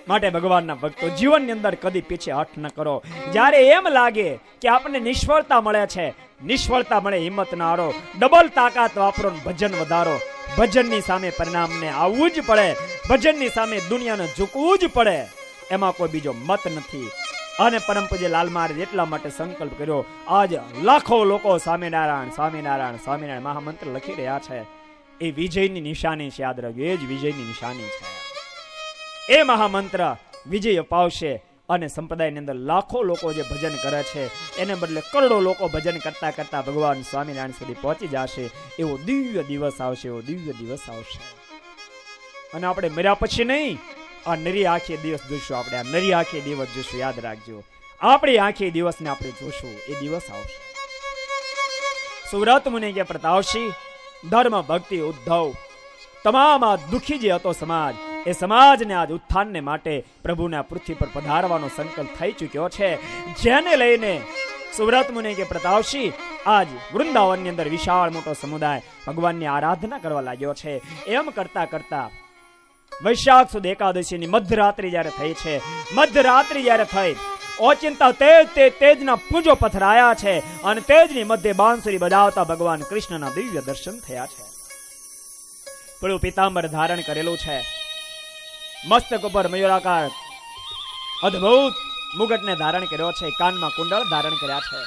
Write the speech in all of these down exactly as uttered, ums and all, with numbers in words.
માટે ભગવાનના ભક્તો જીવનની અંદર કદી પીછે હઠ ન કરો. જ્યારે એમ લાગે કે આપણને નિષ્ફળતા મળે છે, નિષ્ફળતા મળે હિંમત ના હારો, ડબલ તાકાત વાપરો, ભજન વધારો. ભજનની સામે પરિણામને આવવું જ પડે, ભજનની સામે દુનિયાને ઝૂકવું જ પડે, એમાં કોઈ બીજો મત નથી. અને પરમ પૂજ્ય લાલ મહારાજ એટલા માટે સંકલ્પ કર્યો. આજ લાખો લોકો સ્વામિનારાયણ સ્વામિનારાયણ સ્વામિનારાયણ મહામંત્ર લખી રહ્યા છે. એ વિજયની નિશાની છે, યાદ રાખજો, એ જ વિજયની નિશાની છે. એ મહામંત્ર વિજય અપાવશે અને સંપ્રદાયની અંદર લાખો લોકો જે ભજન કરે છે એને બદલે કરોડો લોકો ભજન કરતા કરતા ભગવાન સ્વામિનારાયણ સુધી પહોંચી જશે. એવો દિવ્ય દિવસ આવશે, એવો દિવ્ય દિવસ આવશે. અને આપણે મર્યા પછી નહીં, આ નરી આંખે દિવસ જોઈશું. આપણે આ નરી આંખે દિવસ જોઈશું, યાદ રાખજો. આપણી આંખે દિવસને આપણે જોશું, એ દિવસ આવશે. સુરત મુનિ કે પ્રતાપસિંહ, ધર્મ ભક્તિ ઉદ્ધવ, તમામ આ દુખી જે હતો સમાજ, એ સમાજને આજ ઉત્થાનને માટે પ્રભુના પૃથ્વી પર પધારવાનો સંકલ્પ થઈ ચૂક્યો છે. જેને લઈને સુરત મુનિ કે પ્રતાપસિંહ આજ વૃંદાવનની અંદર વિશાળ મોટો સમુદાય ભગવાનની આરાધના કરવા લાગ્યો છે. એમ કરતા કરતા વૈશાખ સુદ એકાદશીની મધ્યરાત્રિ જ્યારે થઈ છે, મધ્યરાત્રિ જ્યારે થઈ, ઓચિંતા તેજ તે તેજના પૂંજો પથરાયા છે અને તેજની મધ્ય બાંસુરી બજાવતા ભગવાન કૃષ્ણના દિવ્ય દર્શન થયા છે. પેલું પીતાંબર ધારણ કરેલું છે, મસ્તક ઉપર મયુરાકાર અદ્ભુત મુગટને ધારણ કર્યો છે, કાનમાં કુંડળ ધારણ કર્યા છે,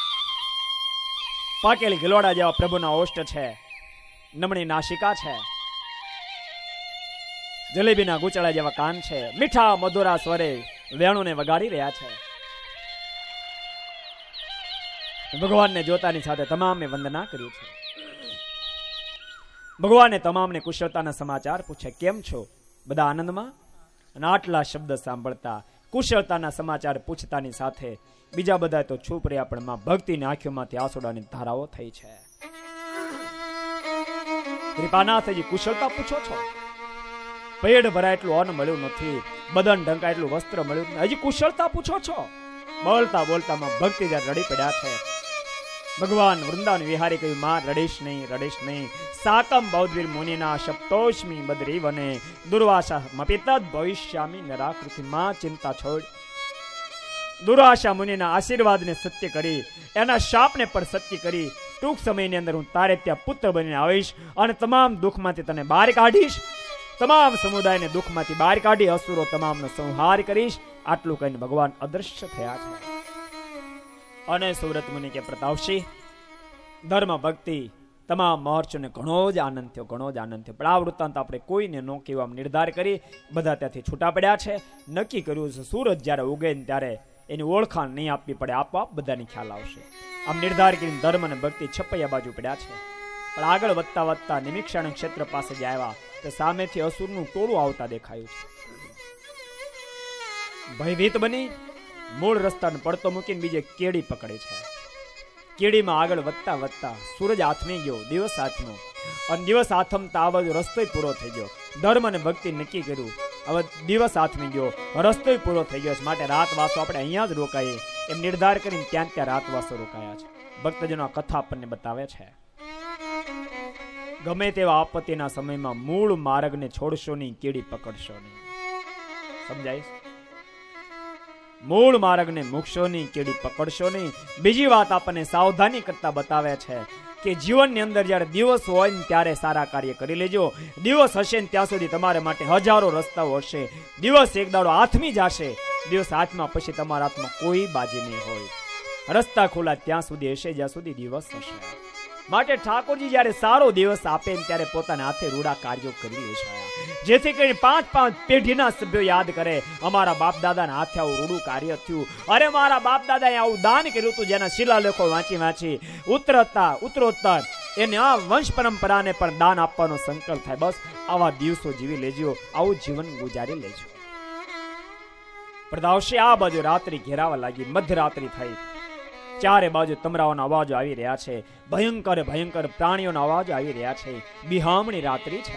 પાકેલી ગિલોડા જેવા પ્રભુના ઓષ્ટ છે, નમણી નાસિકા છે, જલેબીના ગુચળા જેવા કાન છે, મીઠા મધુરા સ્વરે વેણુને વગાડી રહ્યા છે. ભગવાનને જોતાની સાથે તમામે વંદના કર્યું છે. ભગવાને તમામને કુશળતાના સમાચાર પૂછે, કેમ છો? બધા આનંદમાં? અને આટલા શબ્દ સાંભળતા કુશળતાના સમાચાર પૂછતાની સાથે બીજા બધા તો છુપ રહ્યા, પણ માં ભક્તિની આંખોમાંથી આંસુડાની ધારાઓ થઈ છે. કૃપાનાથજી, કુશળતા પૂછો છો? પેટ ભરાય એટલું અન્ન મળ્યું નથી, બદન ઢંકાય એટલું વસ્ત્ર મળ્યું નથી, હજી કુશળતા પૂછો છો? બોલતા બોલતામાં ભક્તિ જ્યારે રડી પડ્યા છે. ભગવાન વૃંદાવન વિહારી કહ્યું, માં રડીશ નહીં, રડીશ નહીં. સાકમ બૌદ્ધવીર મુનિના સપ્તોષ્મી બદરી વને દુર્વાસા મપિતદ ભવિષ્યામી નરાકૃતિ. માં ચિંતા છોડ. દુર્વાસા મુનિના આશીર્વાદને સત્ય કરી, એના શાપને પણ સત્ય કરી, ટૂંક સમયની અંદર હું તારે ત્યાં પુત્ર બનીને આવીશ અને તમામ દુઃખમાંથી તને બહાર કાઢીશ, તમામ સમુદાયને દુઃખમાંથી બહાર કાઢી અસુરો તમામનો સંહાર કરીશ. આટલું કહીને ભગવાન અદૃશ્ય થયા છે. અને સુરત મુનિ કે પ્રતાપસિંહ, ધર્મ ભક્તિ તમામ મહર્ષિઓને ઘણો જ આનંદ થયો, ઘણો જ આનંદ થયો. પણ આ વૃત્તાંત આપણે કોઈને ન કહેવા નિર્ધાર કરી બધા ત્યાંથી છૂટા પડ્યા છે. નક્કી કર્યું છે સૂરજ જ્યારે ઉગે ને ત્યારે એની ઓળખાણ નહીં આપવી પડે, આપોઆપ બધાને ખ્યાલ આવશે. આમ નિર્ધાર કરીને ધર્મ અને ભક્તિ છપૈયા બાજુ પડ્યા છે. પણ આગળ વધતા વધતા નિમિક્ષાણ ક્ષેત્ર પાસે જ આવ્યા તો સામેથી અસુરનું ટોળું આવતા દેખાયું છે. ભયભીત બની મૂળ રસ્તાને પડતો મૂકીને બીજે કેડી પકડે છે. કેડીમાં આગળ વધતા વધતા સૂરજ હાથમી ગયો, દિવસ હાથનો, અને દિવસ હાથમતા આ બાજુ રસ્તો પૂરો થઈ ગયો. ધર્મ અને ભક્તિ નક્કી કર્યું, હવે દિવસ હાથમી ગયો, રસ્તો પૂરો થઈ ગયો છે, માટે રાતવાસો આપણે અહીંયા જ રોકાઈએ એમ નિર્ધાર કરીને ત્યાં ત્યાં રાતવાસો રોકાયા છે. ભક્તજનો આ કથા આપણને બતાવે છે, ગમે તેવા આપત્તિના સમયમાં મૂળ માર્ગને છોડશો નહીં, કેડી પકડશો નહીં. સમજાય? મૂળ માર્ગને મૂકશો નહીં, કેડી પકડશો નહીં. બીજી વાત આપણને સાવધાની કરતા બતાવે છે કે જીવનની અંદર જ્યારે દિવસ હોય ને ત્યારે સારા કાર્ય કરી લેજો. દિવસ હશે ને ત્યાં સુધી તમારે માટે હજારો રસ્તાઓ હશે. દિવસ એક દાડો હાથમી જશે, દિવસ હાથમાં પછી તમારા હાથમાં કોઈ બાજી નહીં હોય. રસ્તા ખુલ્લા ત્યાં સુધી હશે જ્યાં સુધી દિવસ હશે. માટે ઠાકોરજી જ્યારે સારો દિવસ આપે ને ત્યારે પોતાના હાથે રૂડા કાર્યો કરી લેશે, જેથી કરીને પાંચ પાંચ પેઢીના સભ્યો યાદ કરે, અમારા બાપ દાદાના હાથે આવું રૂડું કાર્ય થયું, અરે મારા બાપ દાદાએ આવું દાન કર્યું હતું, જેના શિલાલેખો વાંચી વાંચી ઉત્તરોત્તર ઉત્તરોત્તર એને આ વંશ પરંપરાને પણ દાન આપવાનો સંકલ્પ થાય. બસ આવા દિવસો જીવી લેજો, આવું જીવન ગુજારી લેજો. પ્રદાવશે આ બાજુ રાત્રિ ઘેરાવા લાગી, મધ્યરાત્રિ થઈ, ચારે બાજુ તમરાઓના અવાજો આવી રહ્યા છે, ભયંકર ભયંકર પ્રાણીઓના અવાજો આવી રહ્યા છે. બિહામણી રાત્રિ છે.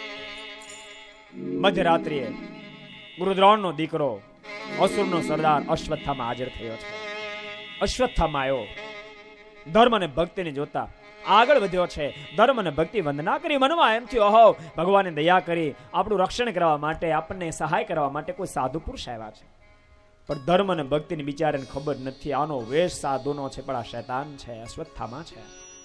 મધ્યરાત્રિએ ગુરુદ્રોણનો દીકરો અસુરનો સરદાર અશ્વત્થામા હાજર થયો છે. અશ્વત્થામા આવ્યો, ધર્મ અને ભક્તિને જોતા આગળ વધ્યો છે. ધર્મ અને ભક્તિ વંદના કરી મનમાં એમ થયું, ઓહો, ભગવાને દયા કરી, આપણું રક્ષણ કરવા માટે, આપણને સહાય કરવા માટે કોઈ સાધુ પુરુષ આવ્યા છે. પણ ધર્મ અને ભક્તિની બિચારાને ખબર નથી, આનો વેશ સાધુનો છે, પણ આ શૈતાન છે, અશ્વત્થામા છે.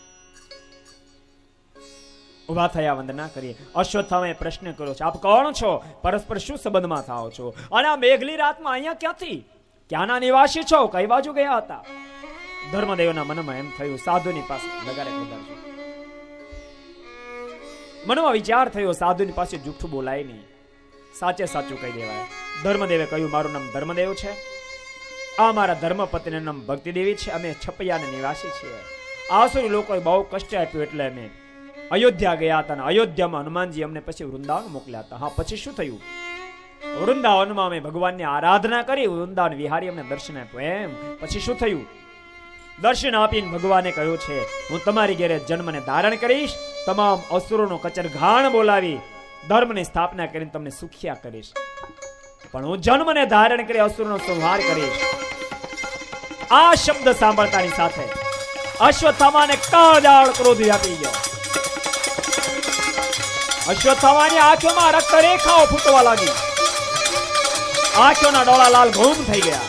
ઉભા થયા, વંદના કરી. અશ્વત્થામાએ પ્રશ્ન કર્યો છે, આપ કોણ છો? પરસ્પર શું સંબંધમાં થાઓ છો? અને આ મેઘલી રાતમાં અહીંયા ક્યાંથી? ક્યાંના નિવાસી છો? કઈ બાજુ ગયા હતા? ધર્મદેવના મનમાં એમ થયું, સાધુની પાસે લગારે વધારજો. મનમાં વિચાર થયો, સાધુની પાસે જૂઠું બોલાય નહીં, સાચે સાચું કહી દેવાય. ધર્મદેવે કહ્યું, મારું નામ ધર્મદેવ છે, આ મારા ધર્મપત્નીનું નામ ભક્તિદેવી છે, અમે છપૈયાના નિવાસી છીએ. આસુરી લોકોએ બહુ કષ્ટ આપ્યું એટલે અમે અયોધ્યા ગયા હતા, અને અયોધ્યામાં હનુમાનજી અમને પછી વૃંદાવન મોકલ્યા હતા. હા, પછી શું થયું? વૃંદાવનમાં અમે ભગવાનની આરાધના કરી, વૃંદાવન વિહારી અમને દર્શન આપ્યું. એમ પછી શું થયું? દર્શન આપીને ભગવાને કહ્યું છે, હું તમારી ઘેરે જન્મને ધારણ કરીશ, તમામ અસુરોનો કચરઘાણ બોલાવી ધર્મની સ્થાપના કરીને તમને સુખિયા કરીશ. પણ હું જન્મને ધારણ કરી અસુરનો સંહાર કરીશ. આ શબ્દ સાંભળતાની સાથે અશ્વત્થામાને કાળજાળ ક્રોધ વ્યાપી ગયો. અશ્વત્થામાની આંખોમાં રક્ત રેખાઓ ફૂટવા લાગી, આંખોના ડોળા લાલ ઘૂમ થઈ ગયા,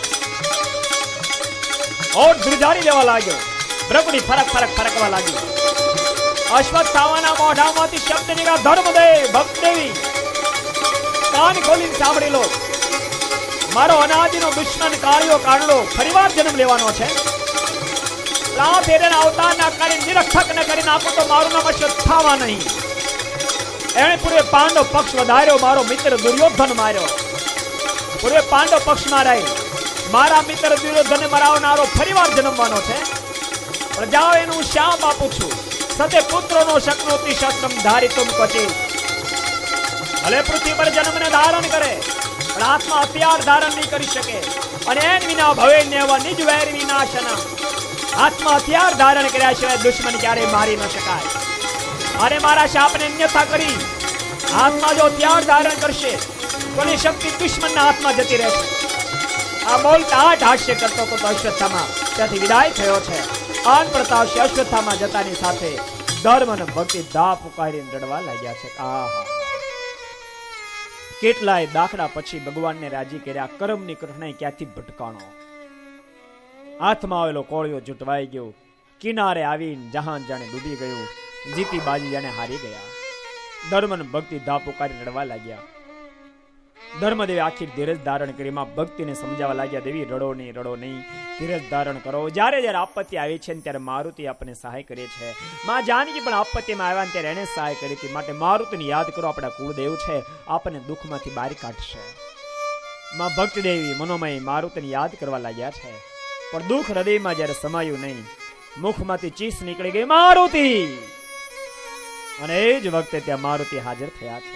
ઓઠ ધ્રુજારી લેવા લાગ્યો, બ્રકડી ફરક ફરક ફરકવા લાગી. અશ્વત્થામાના મોઢામાંથી શબ્દ નીકળ્યા, ધર્મદેવ, ભક્તદેવી, કાન ખોલીને સાંભળી લો, મારો અનાદિનો દુશ્મન કાળિયો કાઢલો ફરીવાર જન્મ લેવાનો છે. લા ફેરેના અવતારના કરી નિરક્ષક ને કરી નાખો તો મારું નામ અશ્વત્થામા નહીં. એણે પૂર્વે પાંડવ પક્ષ વધાર્યો, મારો મિત્ર દુર્યોધન માર્યો. પૂર્વે પાંડવ પક્ષમાં રહી મારા મિત્ર દુર્યોધનને મરાવનારો ફરીવાર જન્મવાનો છે. પણ જાઓ, એનું હું શાપ આપું છું. સતે પુત્રોનો શક્નોતિ શસ્ત્રમ ધારિતુમ ક્વચિત. ભલે પૃથ્વી પર જન્મને ધારણ કરે, પણ આત્મા હથિયાર ધારણ નહીં કરી શકે. અને એન વિના ભવે નેવ નિજ વૈર વિનાશનમ. આત્મા હથિયાર ધારણ કર્યા સિવાય દુશ્મન ક્યારે મારી ન શકાય. અને મારા શાપને અન્યથા કરી આત્મા જો હથિયાર ધારણ કરશે તો એની શક્તિ દુશ્મનના હાથમાં જતી રહેશે. આ બોલતા આઠ હાસ્ય કરતો તો અશ્વત્થામા ત્યાંથી વિદાય થયો છે. આન પ્રતાપ અશ્વત્થામા જતાની સાથે ધર્મ અને ભક્તિ ધા પુકારીને રડવા લાગ્યા છે. આહા, કેટલાય દાખલા પછી ભગવાનને રાજી કર્યા. કર્મની કઠણાઈ ક્યાંથી ભટકાણો. હાથમાં આવેલો કોળિયો જૂટવાઈ ગયો, કિનારે આવીને જહાન જાણે ડૂબી ગયું, જીતી બાજી જાણે હારી ગયા. ધર્મ અને ભક્તિ ધા પુકારી રડવા લાગ્યા. ધર્મદેવે આખી ધીરજ ધારણ કરી માં ભક્તિને સમજાવવા લાગ્યા, દેવી રડો નહીં, રડો નહીં, ધીરજ ધારણ કરો. જ્યારે જ્યારે આપત્તિ આવી છે ને ત્યારે મારુતિ આપણને સહાય કરે છે. માં જાનકી પણ આપત્તિમાં આવ્યા ને ત્યારે એને સહાય કરી હતી. માટે મારુતિને યાદ કરો, આપણા કુળદેવ છે, આપણને દુઃખમાંથી બહાર કાઢશે. માં ભક્તિદેવી મનોમય મારુતિને યાદ કરવા લાગ્યા છે. પણ દુઃખ હૃદયમાં જ્યારે સમાયું નહીં, મુખમાંથી ચીસ નીકળી ગઈ, મારુતિ. અને એ જ વખતે ત્યાં મારુતિ હાજર થયા છે.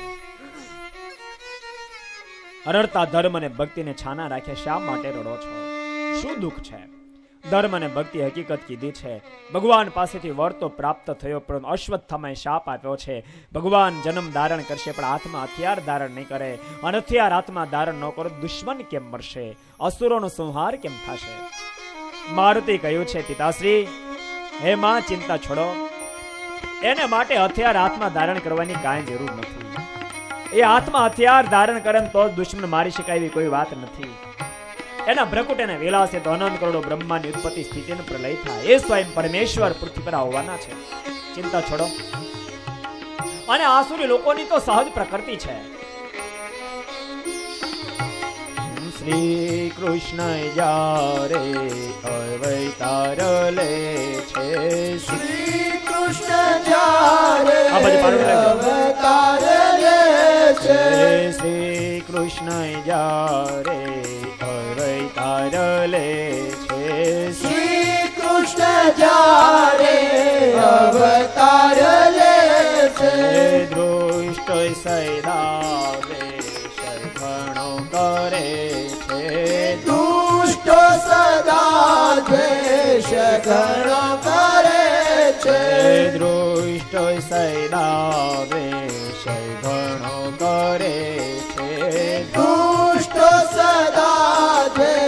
રડતા ધર્મ અને ભક્તિને છાના રાખ્યા. શા માટે રડો છો? શું દુઃખ છે? ધર્મ અને ભક્તિ હકીકત કીધી છે. ભગવાન પાસેથી વર તો પ્રાપ્ત થયો, પરંતુ અશ્વત્થામાએ શાપ આપ્યો છે. ભગવાન જન્મ ધારણ કરશે પણ હાથમાં હથિયાર ધારણ નહીં કરે. અને હથિયાર હાથમાં ધારણ ન કરો, દુશ્મન કેમ મરશે? અસુરોનો સંહાર કેમ થશે? મારુતિ કહ્યું છે, પિતાશ્રી, હે માં, ચિંતા છોડો. એને માટે હથિયાર હાથમાં ધારણ કરવાની કાંઈ જરૂર નથી. એ હાથમાં હથિયાર ધારણ કરે તો દુશ્મન મારી શકાય એવી કોઈ વાત નથી. એના ભ્રકુટ એને વિલાસે તો અનંત કરોડો બ્રહ્માંડની ઉત્પત્તિ સ્થિતિનો પ્રલય થાય. એ સ્વયં પરમેશ્વર પૃથ્વી પર આવવાના છે. ચિંતા છોડો. અને આસુરી લોકોની તો સહજ પ્રકૃતિ છે. શ્રી કૃષ્ણ જ્યારે અવતાર લે છે, શ્રી કૃષ્ણ જ્યારે અવતાર લે છે, શ્રી કૃષ્ણ જ્યારે અવતાર લે છે, શ્રી કૃષ્ણ જ્યારે અવતાર લે છે, દૃષ્ટ સૈદાવે શરણો કરે છે, દુષ્ટ સદા દ્વેષ ઘણો કરે છે, દૃષ્ટ સૈદાવે શરણો કરે છે, દુષ્ટ સદા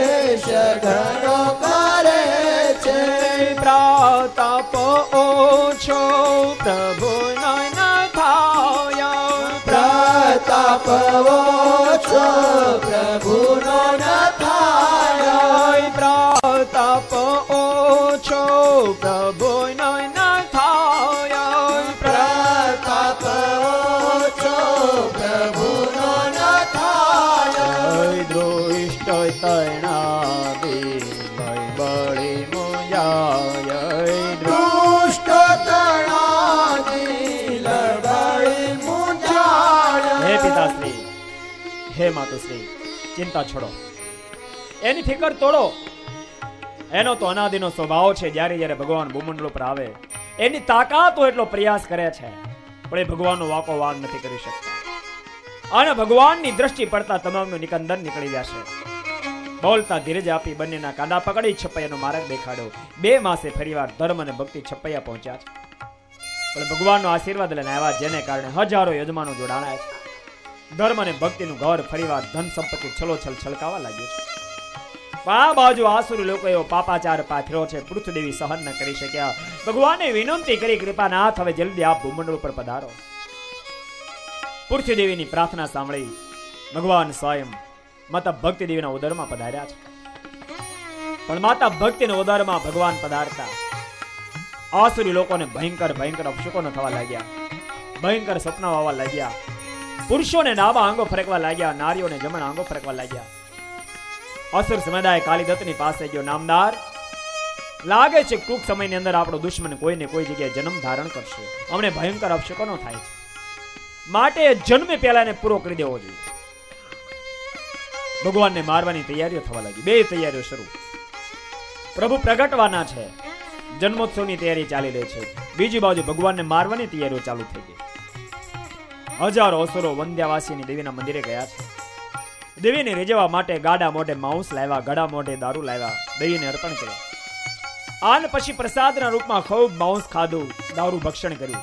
દ્વેષ ઘણો કરે છે, પ્રતાપ ઓ ઓછો પ્રભુ ન થાય, પ્રતાપ ઓછો પ્રભુનો ન થાય, પ્રતાપ ઓછો પ્રભુ ન થાય, પ્રતાપ ઓછો પ્રભુનો ન થાય, દૃષ્ટ તણા બળી મુજાય, દુષ્ટ તણાની લબડી મુંજાય. હે પિતાશ્રી, હે માતુશ્રી, ચિંતા છોડો, એની ફિકર તોડો. એનો તો અનાદિનો સ્વભાવ છે, જ્યારે જ્યારે ભગવાન ભૂમંડળ ઉપર આવે એની તાકાત હોય એટલો પ્રયાસ કરે છે, પણ એ ભગવાનનો વાકો વાગ નથી કરી શકતા. અને ભગવાનની દ્રષ્ટિ પડતા તમામનું નિકંદન નીકળી જશે. બોલતા ધીરજ આપી બંનેના કાંડા પકડી છપૈયાનો માર્ગ દેખાડ્યો. બે માસે ફરીવાર ધર્મ અને ભક્તિ છપૈયા પહોંચ્યા છે, પણ ભગવાનનો આશીર્વાદ લઈને આવ્યા, જેને કારણે હજારો યજમાનો જોડાણા છે. ધર્મ અને ભક્તિનું ઘર ફરીવાર ધન સંપત્તિ છલોછલ છલકાવા લાગ્યું છે. આ બાજુ આસુરી લોકો એવો પાપાચાર પાથર્યો છે, પૃથ્વીદેવી સહન ન કરી શક્યા. ભગવાને વિનંતી કરી, કૃપાનાથ હવે જલ્દી આપ ભૂમંડળ ઉપર પધારો. પૃથ્વીદેવીની પ્રાર્થના સાંભળી ભગવાન સ્વયં માતા ભક્તિ દેવીના ઉદરમાં પધાર્યા છે. પણ માતા ભક્તિના ઉદરમાં ભગવાન પધારતા આસુરી લોકોને ભયંકર ભયંકર અપશુકોનો થવા લાગ્યા, ભયંકર સપના આવવા લાગ્યા. પુરુષોને ડાબા આંગો ફરકવા લાગ્યા, નારીઓને જમણા આંગો ફરકવા લાગ્યા. અસુર સમુદાય કાલિદત્તની પાસે ગયો, નામદાર, લાગે છે ટૂંક સમયની અંદર આપણો દુશ્મન કોઈને કોઈ જગ્યાએ જન્મ ધારણ કરશે. અમને ભયંકર અપશુકનો થાય છે, માટે જન્મે પહેલા એને પૂરો કરી દેવો જોઈએ. ભગવાનને મારવાની તૈયારીઓ થવા લાગી. બે તૈયારીઓ શરૂ. પ્રભુ પ્રગટવાના છે, જન્મોત્સવની તૈયારી ચાલી રહી છે. બીજી બાજુ ભગવાનને મારવાની તૈયારીઓ ચાલુ થઈ ગઈ. હજારો અસુરો વંદ્યાવાસીની દેવીના મંદિરે ગયા છે. દેવીને રીઝવવા માટે ગાડા મોઢે માંસ લાવ્યા, ગળા મોઢે દારૂ લાવ્યા, દેવીને અર્પણ કર્યા. આન પછી પ્રસાદના રૂપમાં ખૂબ માંસ ખાધું, દારૂ ભક્ષણ કર્યું.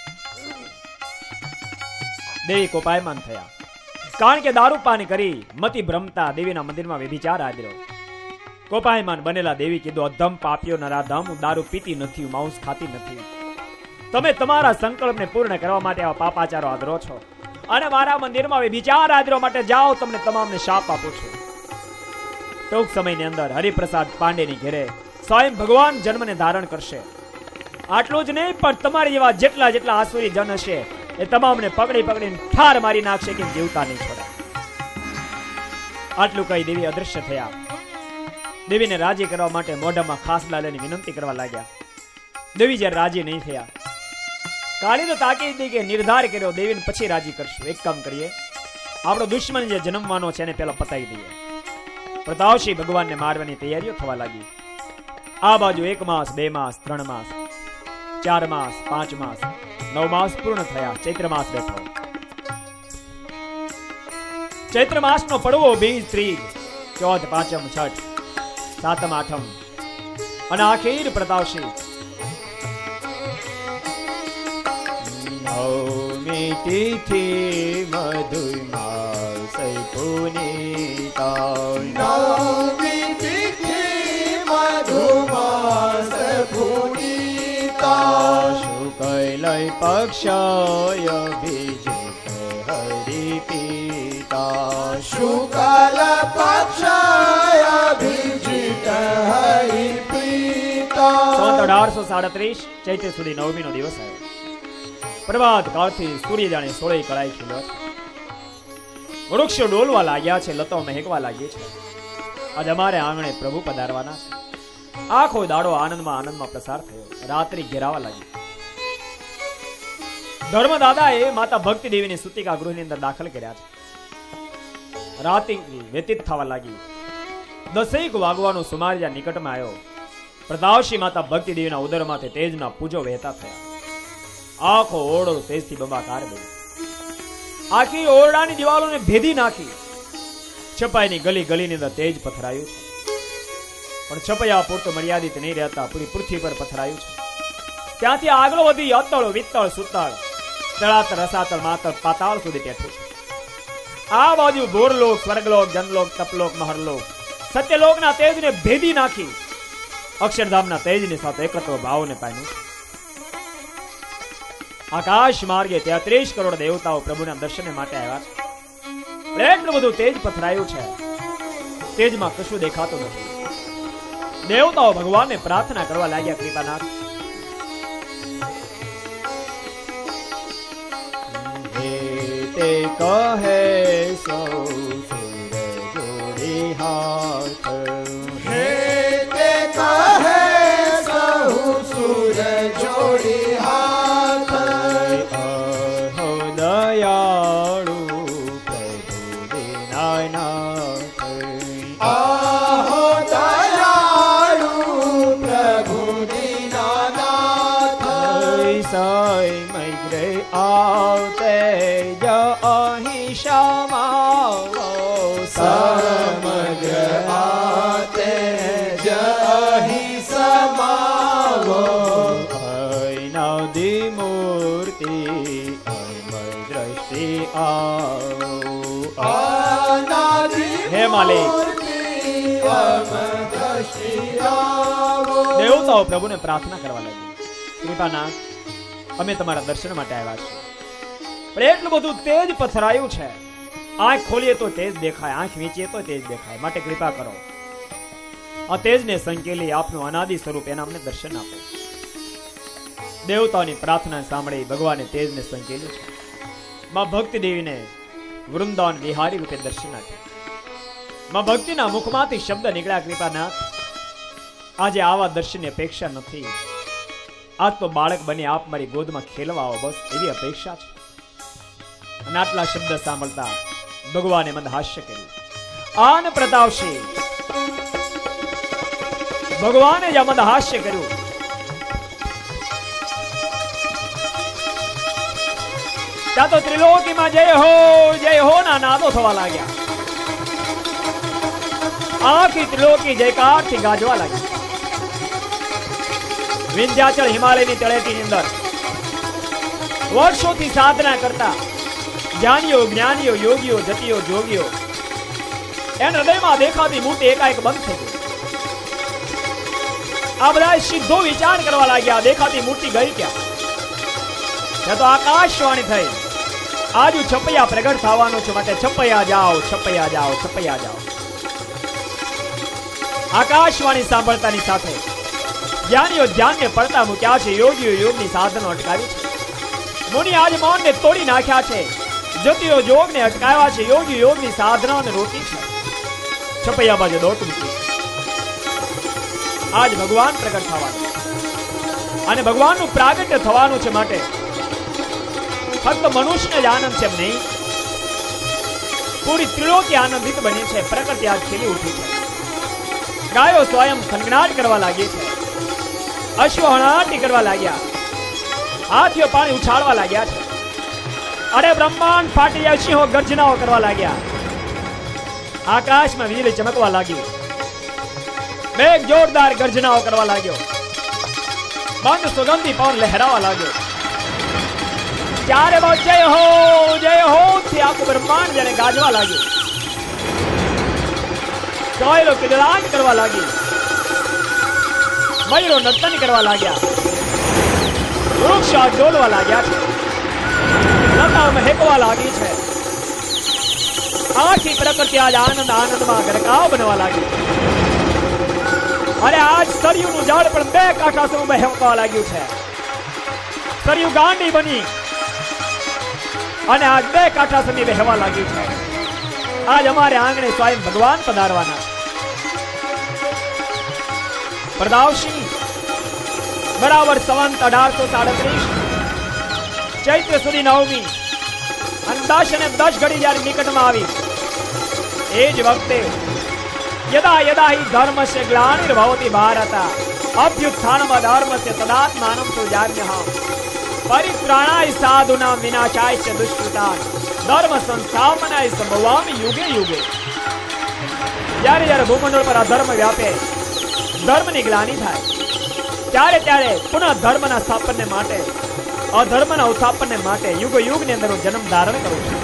દેવી કોપાયમાન થયા, કારણ કે દારૂ પાન કરી મતિ ભ્રમતા દેવીના મંદિરમાં વ્યભિચાર આદર્યો. કોપાયમાન બનેલા દેવી કીધું, અધમ પાપીઓ નરાધમ, હું દારૂ પીતી નથી, માંસ ખાતી નથી. તમે તમારા સંકલ્પને પૂર્ણ કરવા માટે આવા પાપાચારો આદરો છો અને મારા મંદિરમાં વ્યભિચાર આદરવા માટે જાઓ, તમને તમામને શાપ આપું છું. ટૂંક સમયની અંદર હરિપ્રસાદ પાંડેની ઘરે સ્વયં ભગવાન જન્મને ધારણ કરશે. આટલું જ નહીં, પણ તમારી જેવા જેટલા જેટલા આસુરી જન હશે એ તમામને પકડી પકડીને ઠાર મારી નાખશે કે જીવતા નહીં છોડે. આટલું કહી દેવી અદૃશ્ય થયા. દેવીને રાજી કરવા માટે મોઢામાં ખાસલા લઈને વિનંતી કરવા લાગ્યા. દેવી જ્યારે રાજી નહીં થયા, કાળી તો તાકી હતી કે નિર્ધાર કર્યો, દેવીને પછી રાજી કરશું. એક કામ કરીએ, આપણો દુશ્મન જે જન્મવાનો છે એને પેલા પતાવી દઈએ. પ્રતાપસિંહ ભગવાનને મારવાની તૈયારીઓ થવા લાગી. આ બાજુ એક માસ, બે માસ, ત્રણ માસ, ચાર માસ, પાંચ માસ, નવ માસ પૂર્ણ થયા. ચૈત્ર માસ બેઠો. ચૈત્ર માસ નો પડવો બીજ, ત્રીજ, ચોથ, પાંચમ, છઠ, સાતમ, આઠમ અને આખીર પ્રતાપસિંહ નવમી તિથિ મધુમાસ પુનીતા, નવમી તિથિ મધુમાસ પુનીતા, શુક્લ પક્ષય બીજિત હરિ પિતા, શુક્લ પક્ષય અભિજીત હરિ પિતા. સંત અઢારસો સાડત્રીસ ચૈત્ર સુધી નવમી નો દિવસ આવ્યો. પ્રભાત કાળથી સૂર્ય જાણે સોળે કળાએ ખીલ્યો છે. વૃક્ષો ડોલવા લાગ્યા છે, લતો મહેકવા લાગી છે. આજે અમારે આંગણે પ્રભુ પધારવાના છે. આખો દાડો આનંદમાં આનંદમાં પ્રસાર થયો. રાત્રિ ઘેરાવા લાગી. ધર્મદાદાએ માતા ભક્તિ દેવીને સુતિકા ગૃહની અંદર દાખલ કર્યા છે. રાત્રિ વ્યતીત થવા લાગી. દસેક વાગવાનો સુમાર જ્યાં નિકટમાં આવ્યો, પ્રતાપસિંહ માતા ભક્તિ દેવીના ઉદરમાંથી તેજના પૂજો વહેતા થયા. આખો ઓરડો તેજથી બંબાકાર બન્યો. આખી ઓરડાની દિવાલોને ભેદી નાખી. છપાઈની ગલી ગલીની અંદર તેજ પથરાયું છે. પણ છપૈયા પૂરતું મર્યાદિત નહીં રહેતા પૂરી પૃથ્વી પર પથરાયું છે. ત્યાંથી આગળ વધી અતળ, વિતળ, સુતળ, તળાતળ, રસાતળ, માતળ, પાતાળ સુધી પેઠું છે. આ બાજુ ભોરલોક, સ્વર્ગલોક, જનલોક, તપલોક, મહરલોક, સત્યલોકના તેજને ભેદી નાખી અક્ષરધામના તેજની સાથે એકત્ર ભાવને પામ્યું છે. આકાશ માર્ગે તેત્રીસ કરોડ દેવતાઓ પ્રભુના દર્શન માટે આવ્યા છે. એટલું બધું તેજ પથરાયું છે, તેજમાં કશું દેખાતું નથી. દેવતાઓ ભગવાનને પ્રાર્થના કરવા લાગ્યા, કૃપાનાથ તે કહે સૌ સુર જોડી હાથ, હે તે કહે સહુ સુર જોડી હાથ, અહો દયાળુ પ્રભુ દીનાનાથ, આહો દયાળુ પ્રભુ દીનાનાથ, સાઈ મૈગ્રે આવતે જ અહીં શામા સમગ્ર આતે જ અહીં સમાવો, નદી મૂર્તિ અમર દ્રષ્ટિ આવો. અનાદિ હે માલિક, મૂર્તિ અમર દ્રષ્ટિ આવો. દેવતાઓ પ્રભુને પ્રાર્થના કરવા લાગી, કૃપાનાથ અમે તમારા દર્શન માટે આવ્યા છીએ, પણ એટલું બધું તેજ પથરાયું છે, આંખ ખોલીએ તો તેજ દેખાય, આંખ વીંચીએ તો તેજ દેખાય, માટે કૃપા કરો આ તેજને સંકેલી આપનું અનાદિ સ્વરૂપ એના અમને દર્શન આપો. દેવતાઓની પ્રાર્થના સાંભળી ભગવાને તેજને સંકેલ્યું છે. માં ભક્તિ દેવીને વૃંદાવન વિહારી રૂપે દર્શન આપ્યું. માં ભક્તિના મુખમાંથી શબ્દ નીકળ્યા, કૃપાનાથ આજે આવા દર્શનની અપેક્ષા નથી, આજ તો બાળક બની આપ મારી ગોદમાં ખેલવા આવો, બસ એવી અપેક્ષા છે. અને આટલા શબ્દ સાંભળતા ભગવાને મંદ હાસ્ય કર્યું. આન પ્રતાપસિંહ ભગવાને જ મંદ હાસ્ય કર્યું. ત્યાં તો ત્રિલોકીમાં જય હો જય હો ના નાદો થવા લાગ્યા. આખી ત્રિલોકી જયકારથી ગાજવા લાગી. વિંધ્યાચલ હિમાલયની તળેટીની અંદર વર્ષોથી સાધના કરતા જ્ઞાનીઓ જ્ઞાનીઓ યોગીઓ જતીઓ જોગીઓ એના હૃદયમાં દેખાતી મૂર્તિ એકાએક બંધ થઈ ગઈ. આ બધા સીધો વિચાર કરવા લાગ્યા, દેખાતી મૂર્તિ ગઈ ક્યાં? ત્યાં તો આકાશવાણી થઈ, આજુ છપૈયા પ્રગટ થવાનું છે, માટે છપૈયા જાઓ છપૈયા જાઓ છપૈયા જાઓ. આકાશવાણી સાંભળતાની સાથે જ્ઞાનીઓ ધ્યાનને પડતા મૂક્યા છે, યોગીઓ યોગની સાધનો અટકાવી છે, મુનિ આજ મૌનને તોડી નાખ્યા છે, જતીઓ યોગને અટકાવ્યા છે, યોગી યોગની સાધનાને રોકી છે, છપૈયા બાજુ દોટ મૂકી છે. આજ ભગવાન પ્રગટ થવાનું અને ભગવાનનું પ્રાગટ્ય થવાનું છે, માટે ફક્ત મનુષ્યને જ આનંદ છે એમ નહીં, પૂરી ત્રિલોકી આનંદિત બની છે. પ્રકૃતિ આજ ખીલી ઉઠી છે, ગાયો સ્વયં થનગનાટ કરવા લાગી છે, અશ્વ હણાટી કરવા લાગ્યા, હાથીઓ પાણી ઉછાળવા લાગ્યા છે, અરે બ્રહ્માંડ ફાટી જાય, સિંહો ગર્જનાઓ કરવા લાગ્યા, આકાશમાં વીજળી ચમકવા લાગી, મેઘ જોરદાર ગર્જનાઓ કરવા લાગ્યો, બંધ સુગંધી પવન લહેરાવા લાગ્યો. ચારે બાજુ જય હો જય હો થી આખું બ્રહ્માંડ જાણે ગાજવા લાગ્યું. કોયલો કિદળાટ કરવા લાગી, મયુરો નર્તન કરવા લાગ્યા, વૃક્ષો ડોલવા લાગ્યા છે, લતાઓ મહેકવા લાગી છે, આખી પ્રકૃતિ આજ આનંદ આનંદમાં ગરકાવ બનવા લાગી. અરે આજ સરયુનું જળ પણ બે કાંઠા સમૂહ વહેવા લાગ્યું છે. સરયુ ગાંડી બની અને આજ બે કાંઠા સમૂહ વહેવા લાગ્યું છે. આજ અમારે આંગણે સ્વયં ભગવાન પધારવાના. પ્રદાવસિંહ બરાબર સંવંત અઢારસો સાડત્રીસ ચૈત્ર સુધી નવમી અને દસ અને દસ ઘડી જયારે નિકટમાં આવી, એ જ વખતે યદા યદા હિ ધર્મસ્ય ગ્લાનિર્ભવતિ ભારત અભ્યુત્થાનમ અધર્મસ્ય તદાત્માનમ સુજામ્યઃ પરિત્રાણાય સાધુનાં વિનાશાય દુષ્કૃતાન ધર્મ સંસ્થાપનાય સંભવામિ યુગે યુગે. જ્યારે જ્યારે ભૂમંડળ પર અધર્મ વ્યાપે, ધર્મની ગ્લાનિ થાય, ત્યારે ત્યારે પુનઃ ધર્મના સ્થાપનને માટે, અધર્મના ઉત્થાપનને માટે યુગ યુગની અંદર હું જન્મ ધારણ કરું છું.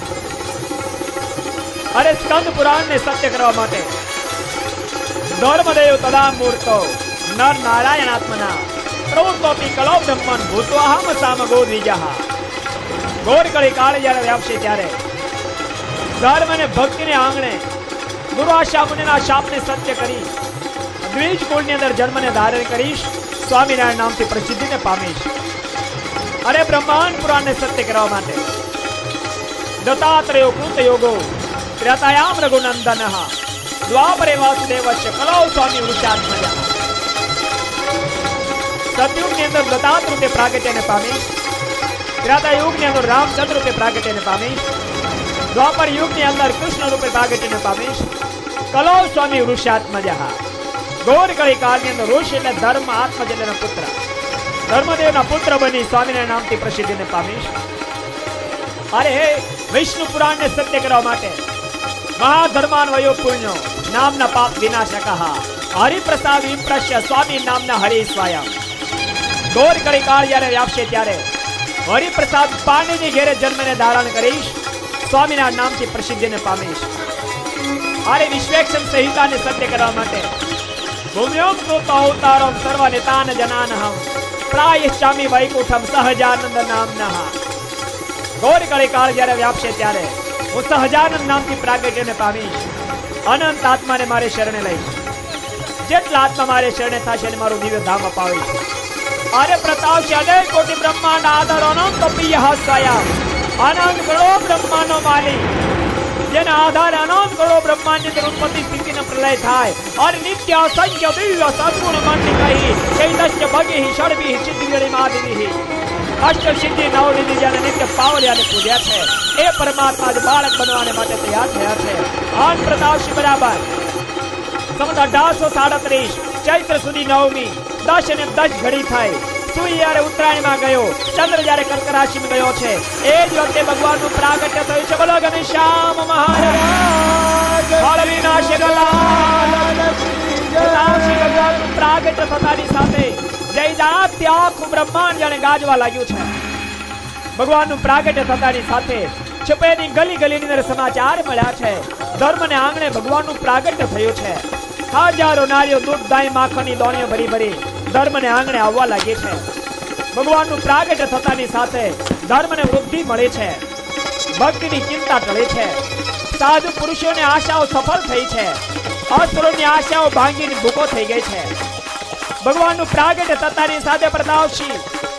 અરે સ્કંદ પુરાણને સત્ય કરવા માટે ધર્મદેવ તદા મૂર્તો નર નારાયણ આત્મના પ્રવૃત્તોપી કલો બ્રહ્મન ભૂતવાહમ સામ ગોર વિજ્ઞા ગોર કળી કાળ જ્યારે વ્યાપશે ત્યારે ધર્મ અને ભક્તિને આંગણે દુર્વાસા મુનિના શાપને સત્ય કરી દ્વિજ કુળની અંદર જન્મને ધારણ કરીશ, સ્વામિનારાયણ નામથી પ્રસિદ્ધિને પામીશ. અરે બ્રહ્માંડ પુરાણને સત્ય કરવા માટે દત્તાત્રેયો કૃત યોગો ત્રેતાયામ રઘુનંદન દ્વાપરે વાસુદેવસ્ય કલૌ સ્વામી વૃષાત્મજ. સતયુગની અંદર દત્તાત્રેય રૂપે પ્રાગટ્યને પામીશ, ત્રેતા યુગની અંદર રામચંદ્ર રૂપે પ્રાગટ્યને પામીશ, દ્વાપર યુગની અંદર કૃષ્ણ રૂપે પ્રાગટ્યને પામીશ, કલૌ સ્વામી વૃષાત્મજ. ગોર કળી કાળની અંદર ઋષિ એટલે ધર્મ આત્મજના પુત્ર ધર્મદેવના પુત્ર બની સ્વામિનારાયણ નામથી પ્રસિદ્ધિને પામીશ. અરે વિષ્ણુ પુરાણને સત્ય કરવા માટે મહાધર્માન વયો પુણ્યો નામના પાપ વિનાશક હરિપ્રસાદ વિપ્રશ્ય સ્વામી નામના હરિ સ્વયં. ગોર કળી કાળ જ્યારે વ્યાપશે ત્યારે હરિપ્રસાદ પાંડેની ઘેરે જન્મને ધારણ કરીશ, સ્વામિનારાયણ નામથી પ્રસિદ્ધિને પામીશ. અરે વિશ્વેક્ષમ સંહિતાને સત્ય કરવા માટે ભૂમ્યોમ કૃત અવતારમ સર્વ નિતાન જનાનહમ પ્રાયશ્ચામી વૈકુંઠમ સહજાનંદ નામનઃ. ગોર કળી કાળ જ્યારે વ્યાપશે ત્યારે હું સહજાનંદ નામથી પ્રાગટ્યને પામીશ. અનંત આત્માને મારે શરણે લઈશ, જેટલા આત્મા મારે શરણે થશે એને મારું દિવ્ય ધામ અપાવીશ. અરે પ્રતાપ છે અનેક કોટી બ્રહ્માંડ આધાર અનંત પ્રિય સ્વયં અનંત કરોડો બ્રહ્માંડનો માલિક, જેના આધારે અનંત કરોડો બ્રહ્માંડની અંદર ઉત્પત્તિ સ્થિતિનો પ્રલય થાય. અને નિત્ય અસંખ્ય દિવ્ય સદગુણ મંડી કહી ચૈતન્ય ભગી ષડભી સિદ્ધિ માધવી અષ્ટ સિદ્ધિ નવનિધિ જેને નિત્ય પાવલ્યાને પૂજ્યા છે એ પરમાત્મા જ બાળક બનવાને માટે તૈયાર થયા છે. અન પ્રતાપસિંહ બરાબર સમત અઢારસો સાડત્રીસ ચૈત્ર સુધી નવમી દસ અને દસ ઘડી થઈ. સૂર્ય જયારે ઉત્તરાયણમાં ગયો, ચંદ્ર જયારે કર્ક રાશિમાં ગયો છે, એ જ વખતે ભગવાનનું પ્રાગટ્ય થયું છે. બોલો ઘનશ્યામ મહારાજ ફળ વિનાશક લાલ કી ભગવાનનું પ્રાગટ્ય થતાની સાથે જય જાત્ય આખું બ્રહ્માંડ જાણે ગાજવા લાગ્યું છે. ભગવાનનું પ્રાગટ્ય થતાની સાથે છપેની ગલી ગલીની અંદર સમાચાર મળ્યા છે. ધર્મને આંગણે ભગવાનનું પ્રાગટ્ય થયું છે. હજારો નારીઓ દૂધ દાઈ માખણની દોણીઓ ભરી ભરી ધર્મને આંગણે આવવા લાગી છે. ભગવાનનું પ્રાગટ્ય થતાની સાથે ધર્મને વૃદ્ધિ મળે છે, ભક્તિની ચિંતા ટળે છે, સાધુ પુરુષોની આશાઓ સફળ થઈ છે, અસુરોની આશાઓ ભાંગીને ભૂકો થઈ ગઈ છે. ભગવાનનું પ્રાગટ્ય થતાની સાથે પ્રતાપસિંહ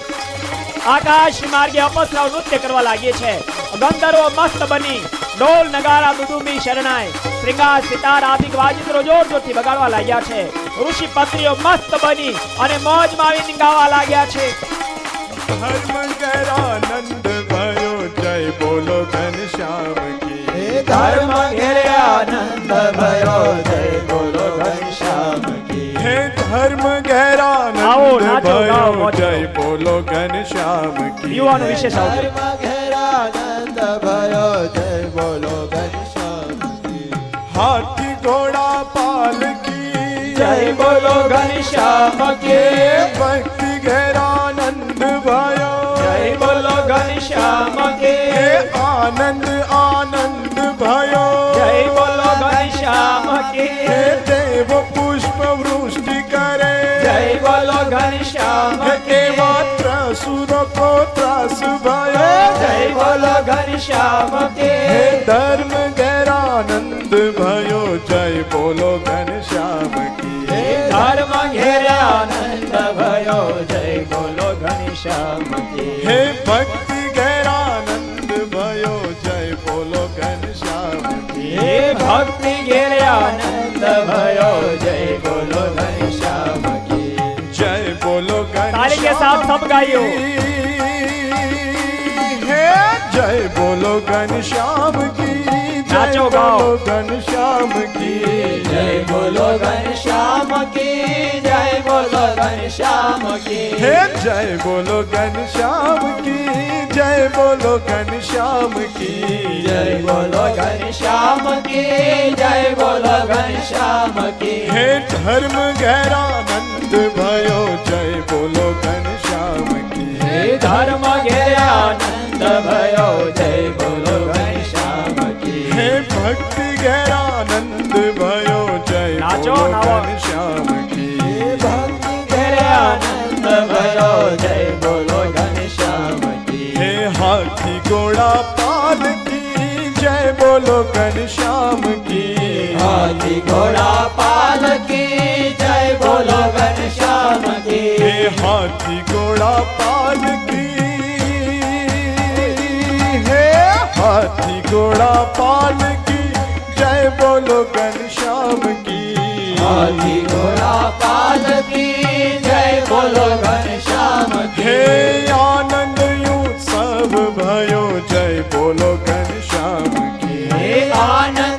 આકાશ માર્ગે અપસરાઓ નૃત્ય કરવા લાગી છે. ગંધર્વો મસ્ત બની ઢોલ નગારા દુદુંબી શરણાઈ શ્રીંગાર સિતાર આદિક વાજિત્રો જોર જોરથી બગાડવા લાગ્યા છે. ઋષિ પત્નીઓ મસ્ત બની અને મોજમાં આવીને ગાવા લાગ્યા છે. ધર્મ ઘેરાનંદ ભયો જય બોલો ઘનશ્યામ કી. ધર્મ ઘેરાનંદ ભયો જય બોલો ઘનશ્યામ કી. હે ધર્મ ઘેરાનંદ ભયો જય બોલો ઘનશ્યામ કી. યુવાનો વિશેષ ધર્મ ઘેરાનંદ ભયો જય બોલો ઘનશ્યામ કી. હાથી ઘોડા પાલકી જય બોલો ઘનશ્યામ કી. ભક્તિ ઘેરાનંદ ભયો જય બોલો ઘનશ્યામ કી. આનંદ આનંદ ભયો જય બોલો ઘનશ્યામ કી. દેવ પુષ્પ વૃષ્ટિ કરે જય બોલો ઘનશ્યામ કી. માત્ર સુરો કો ત્રાસ ભયો જય બોલો ઘનશ્યામ કી. ધર્મ ઘેરાનંદ ભયો જય બોલો ઘનશ્યામ કી. ધર્મ ઘેરાનંદ ભયો જય બોલો ઘનશ્યામ કી. હે ભક્તિ ઘેરાનંદ ભયો જય બોલો ઘનશ્યામ કી. હે ભક્તિ ઘેરાનંદ ભયો જય બોલો ઘનશ્યામ કી. જય બોલો તાળી के साथ सब गाइयो. હે જય બોલો ઘનશ્યામ કી. नाचो गाओ घनश्याम की. जय बोलो घनश्याम की. जय बोलो घनश्याम की. हे जय बोलो घनश्याम की. जय बोलो घनश्याम की. जय बोलो घनश्याम की. जय बोलो घनश्याम की. हे धर्म घेरानंद भयो जय बोलो घनश्याम की. हे धर्म घेरानंद भयो जय बोलो घनश्याम की. हे भक्ति घेरानंद भयो जय नाचो बोलो नावा. घनश्याम की. भक्ति घेरानंद भयो जय बोलो घनश्याम की। हे हाथी घोड़ा पाल की जय बोलो घनश्याम की। हाथी घोड़ा पाल की जय बोलो घनश्याम की। हे हाथी घोड़ा पाल की, हे हाथी घोड़ा पाल की जय बोलो घनश्याम की। हाथी घोड़ा पाल की जय बोलो घनश्याम की। हे आनंद उत्सव भयो जय बोलो घनश्याम की। हे आनंद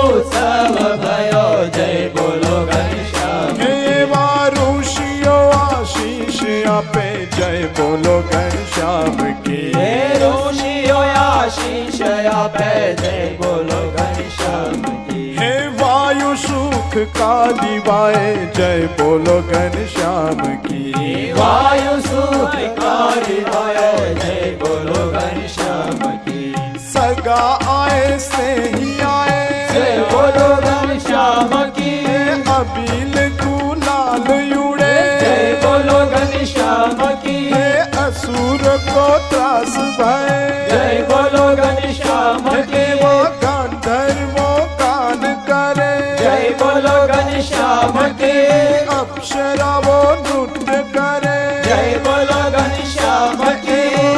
उत्सव भयो जय बोलो घनश्याम। हे वारुषियो आशीष आपे जय बोलो घनश्याम की। हे ऋषियो आशीष आपे जय बोलो घनश्याम की। हे वायु सुख का दिवाए जय बोलो घनश्याम की। वायु सुख का दिवाए जय बोलो घनश्याम की। सगा आए से ही आए जय बोलो घनश्याम की। अबील गुलाल उड़े जय बोलो घनश्याम की। हे असुर को त्रास भय जय बोलो घनश्याम की। वो गांधर्वो गान करे जय बोलो घनश्याम की। अप्सरा वो नृत्य करे जय बोलो घनश्याम की।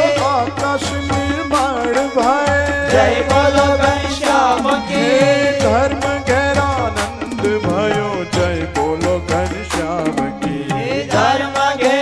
आकाश निर्माण भय जय बोलो घनश्याम की। धर्म गहरानंद भयो जय बोलो घनश्याम की। धर्म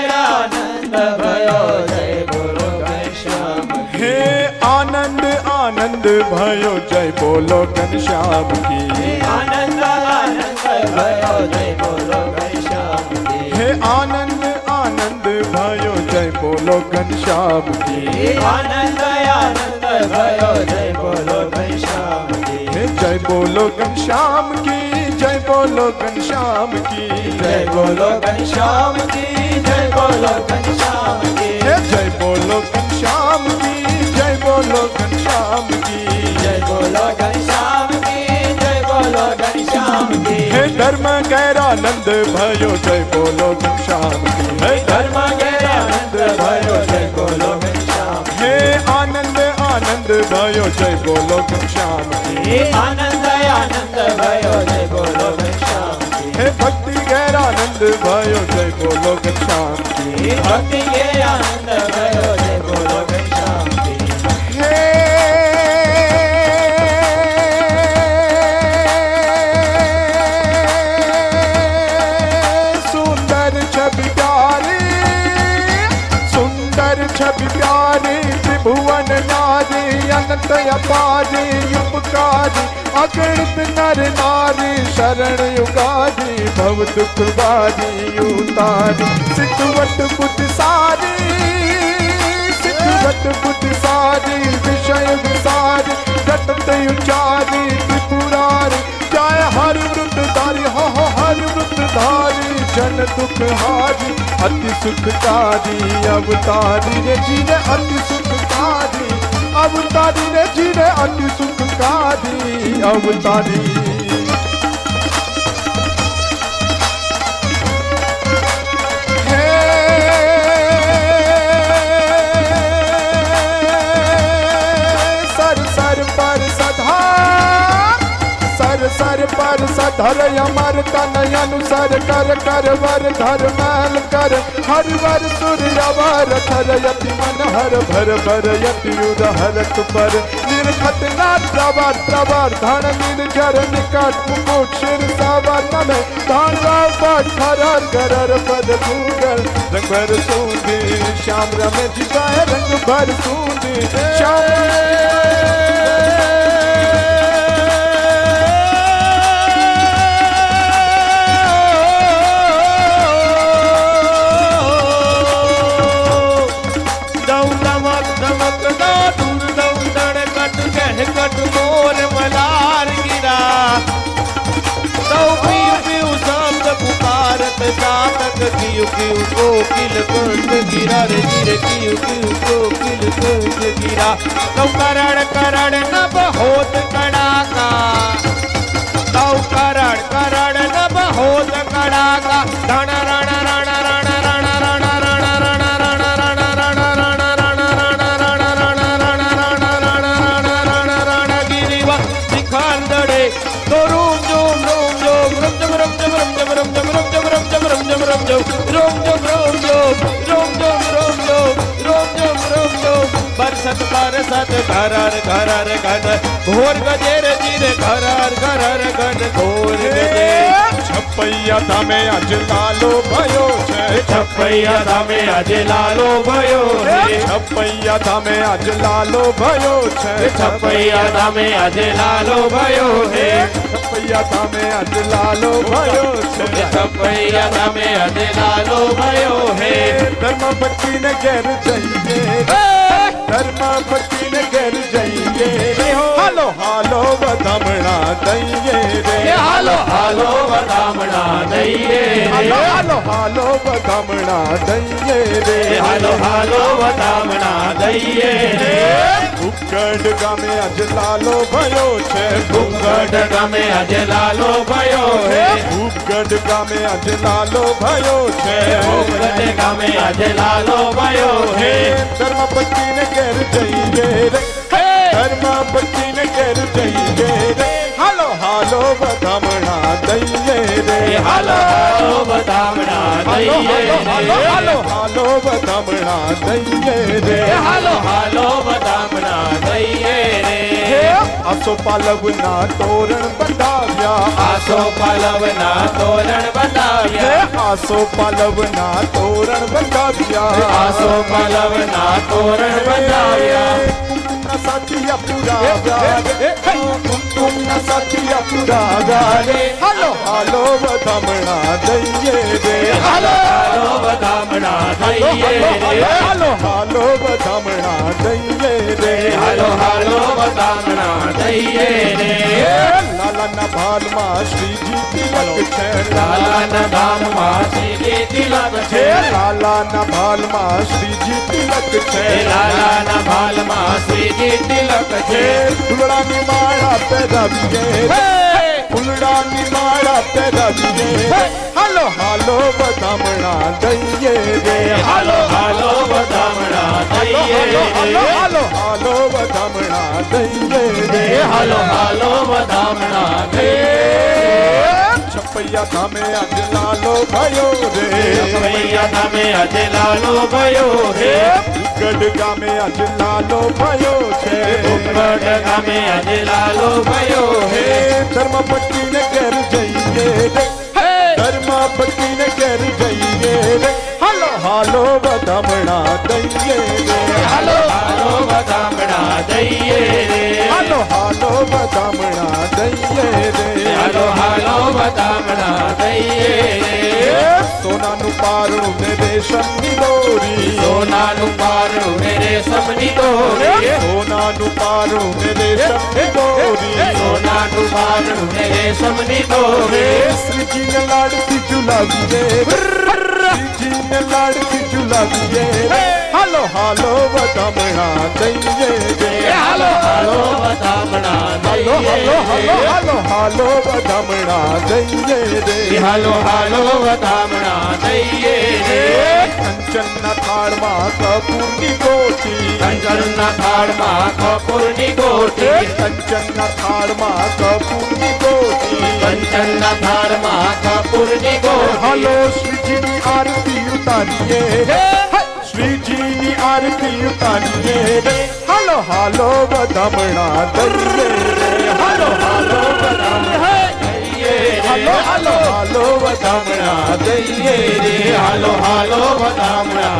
गहरानंद भयो जय बोलो घनश्याम की। हे आनंद आनंद भयो जय बोलो घनश्याम की। आनंद आनंद भयो जय बोलो घनश्याम की। हे आनंद आनंद भयो जय बोलो घनश्याम की। आनंद आनंद भयो जय बोलो घनश्याम की। हे जय बोलो घनश्याम की जय बोलो घनश्याम की। जय बोलो घनश्याम की जय बोलो घनश्याम की। हे जय बोलो घनश्याम की जय बोलो घनश्याम की। जय बोलो घनश्याम की जय बोलो घनश्याम की। हे धर्म गहरानंद भयो जय बोलो घनश्याम की। हे धर्म गहरानंद भयो जय बोलो घनश्याम की। हे आनंद आनंद भयो जय बोलो घनश्याम की। आनंद आनंद भयो जय बोलो घनश्याम की। हे भक्ति गहरानंद भयो जय बोलो घनश्याम की। भक्ति के आनंद भयो जय बोलो घनश्याम की। हे सुंदर छवि प्यारी सुंदर छवि प्यारी त्रिभुवन नारी अनंत अपारी उपकारी अगणित नर नारी शरण युगारी भव दुख बारी उतारी सिखवट बुद्धि सारी सिखवट बुद्धि सारी विषय विसारी घटत उचारी त्रिपुरारी जय हर वृतधारी हो हो हर वृतधारी जन दुख हारी अति सुखकारी अवतारी रे जीने अति सुखकारी अवतारी रे जीने अति सुखकारी अवतारी। सर सर पर सधा सर सर पर सधर अमर तन अनुसर कर कर वर धर मैल कर हर वर सूर्य वर थर यति मन हर भर भर यति उर हरत पर निर्खत नाथ प्रवर प्रवर धन निर्जर निकट मुकुट शिर सावर नमे धान राव पट खरर गरर पद भूगल रंग भर सूंदी श्याम रमे जिगाए रंग भर सूंदी श्याम कट मोर मलार गिरा तो पीऊ पीऊ शब्द पुकारत जातक कियु कियु कोकिल कंठ गिरा रे गिर कियु कियु कोकिल कंठ गिरा तो करण करण नभ होत कड़ाका तो करण करण नभ होत कड़ाका रण रण रण रण रण रण रण रण रण જમ રોમ જોમ રોમ જોમ રોમ જોમ રોમ જોમ રોમ જોમ રોમ જોમ રોમ જોમ બરસત બરસત ઘરર ઘરર ઘર ઘોર ગજેર જીર ઘરર ઘરર ઘર ઘોર ગજેર છપૈયા ધામે આજ લાલો ભયો છે છપૈયા ધામે આજે લાલો ભયો રે છપૈયા ધામે આજ લાલો ભયો છે છપૈયા ધામે આજે લાલો ભયો હે છપૈયા ધામે આજ લાલો ભયો છે છપૈયા ધામે આજે લાલો ભયો હે ધર્મ પત્નીને ઘેર જઈએ ધર્મ પત્નીને ઘેર જઈએ હાલો હાલો વધામણા દઈએ રે હાલો હાલો વધામણા દઈએ હાલો હાલો હાલો વધામણા દઈએ રે હાલો હાલો વધામણા દઈએ રે ઉકડ ગામે આજ લાલો ભયો છે ઉકડ ગામે આજે લાલો ભયો હે ઉકડ ગામે આજ લાલો ભયો છે ઉકડ ગામે આજે લાલો ભયો હે ધર્મ પત્નીને ઘેર જઈએ રે ધર્મ પત્નીને ઘેર જઈએ રે હાલો હાલો વધામણા દઈએ રે હાલો હાલો વધામણા દઈએ હાલો રે હાલો હાલો વધામણા દઈએ રે હાલો હાલો વધામણા દઈએ રે આસો પાલવના તોરણ બંધાવ્યા આસો પાલવના તોરણ બંધાવ્યા આસો પાલવના તોરણ બંધાવ્યા આસો પાલવના તોરણ બંધાવ્યા કુમકુમના સાથિયા પુરાવ્યા કુમકુમના સાથિયા પુરાવ્યા રે હાલો હાલો વધામણા દઈએ રે હાલો હાલો વધામણા દઈએ રે હાલો હાલો વધામણા દઈએ રે હાલો હાલો વધામણા દઈએ રે લાલાના ભાલમાં શ્રીજી તિલક છે લાલાના ધામમાં શ્રીજી તિલક છે લાલાના ભાલમાં શ્રીજી તિલક છે લાલાના ભાલમાં શ્રીજી તિલક છે ફૂલડાની માળા પહેરાવીએ ફૂલડાની માળા પહેરાવીએ હાલો હાલો વધામણા દઈએ રે હાલો હાલો વધામણા દઈએ રે હાલો હાલો વધામણા દઈએ રે હાલો હાલો વધામણા દઈએ છપૈયા ધામે આજ લાલો ભયો રે છપૈયા ધામે આજે લાલો ભયો હે ગઢ ગામે આજ લાલો ભયો છે ઉકડ ગામે આજે લાલો ભયો હે ધર્મ પત્નીને ઘેર જઈએ રે ધર્મ પત્નીને ઘેર જઈએ રે હાલો હાલો વધામણા દઈએ રે હાલો હાલો વધામણા દઈએ રે હાલો હાલો વધામણા દઈએ રે હાલો હાલો વધામણા દઈએ રે સોનાનું પારણું ને રેશમની દોરી સોનાનું પારણું ને રેશમની દોરી સોનાનું પારણું ને રેશમની દોરી સોનાનું પારણું ને રેશમની દોરી શ્રીજીને લાડથી ઝુલાવીએ શ્રીજીને લાડથી ઝુલાવીએ હાલો હાલો વધામણા દઈએ રે હાલો હાલો વધામણા હાલો દઈએ હાલો હાલો હાલો હાલો વધામણા દઈએ રે હાલો હાલો વધામણા દઈએ રે કંચનના થાળમાં કપૂરની ગોટી કંચનના થાળમાં કપૂરની ગોટી કંચનના થાળમાં કપૂરની ગોટી કંચનના થાળમાં કપૂરની ગોટી હાલો શ્રીજીની આરતી ઉતારીએ શ્રીજીની આરતી ઉતારીએ રે હાલો હાલો વધામણા દઈએ રે હાલો હાલો વધામણા હાલો હાલો હાલો વધામણા દઈએ રે હાલો હાલો વધામણા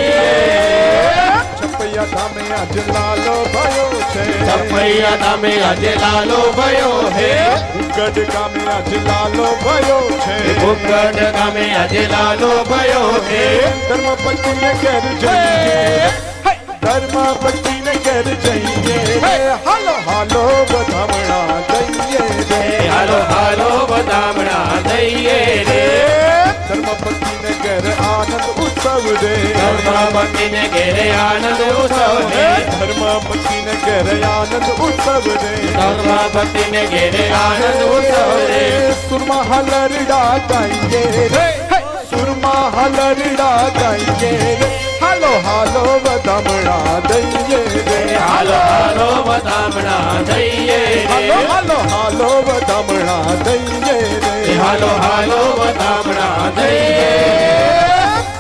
દઈએ છપૈયા ધામે આજ લાલો ભયો છે છપૈયા ધામે આજે લાલો ભયો હે ઉગડ ગામે આજ લાલો ભયો છે ઉકડ ગામે આજે લાલો ભયો હે ધર્મ પત્નીને ઘેર જઈએ ધર્મ પત્નીને ઘેર જઈએ હાલો હાલો વધામણા દઈએ રે હાલો હાલો વધામણા દઈએ રે ધર્મ પત્નીને ઘેર આનંદ ઉત્સવ રે ધર્મપતિને ઘેરે આનંદ ઉત્સવ હે ધર્મ પત્નીને ઘેર આનંદ ઉત્સવ રે ધર્મપતિને ઘેરે આનંદ ઉત્સવ રે સુરમા હલરડા ગાઈએ રે સુરમા હલરડા ગાઈએ રે હાલો હાલો વધામણા દઈએ રે હાલો હાલો વધામણા દઈએ હાલો રે હાલો હાલો વધામણા દઈએ રે હાલો હાલો વધામણા દઈએ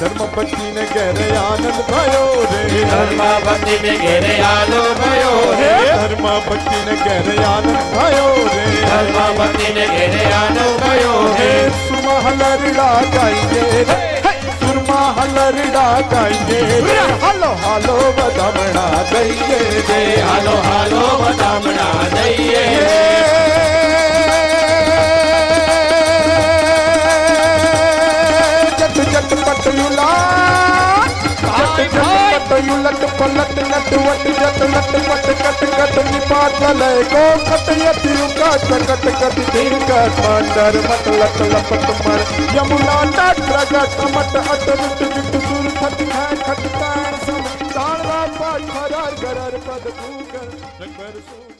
धर्म भक्ति ने गहरे आनंद भयो रे धर्म भक्ति ने घेरे आलो भयो हे रे धर्म भक्ति ने गहरे आनंद भयो रे धर्म भक्ति ने घेरे आलो भयो हे रे सुरमा हलरड़ा गाएंगे रे सुरमा हलरड़ा गाएंगे रे हालो हालो बदामणा दइए रे हालो हालो बदामणा दइए जट जट पटयुला जट जट पटयुलट पलट नट वट जट लट पट कट कट निपात लय को कट यति उकाट कट कट तीर कट मंडर मत लट लपट मर यमुना तट प्रगट मट अट विट विट सुर खट खाय खट ताण सब ताण पाठ खरार गरर पद भूकर रखबर सु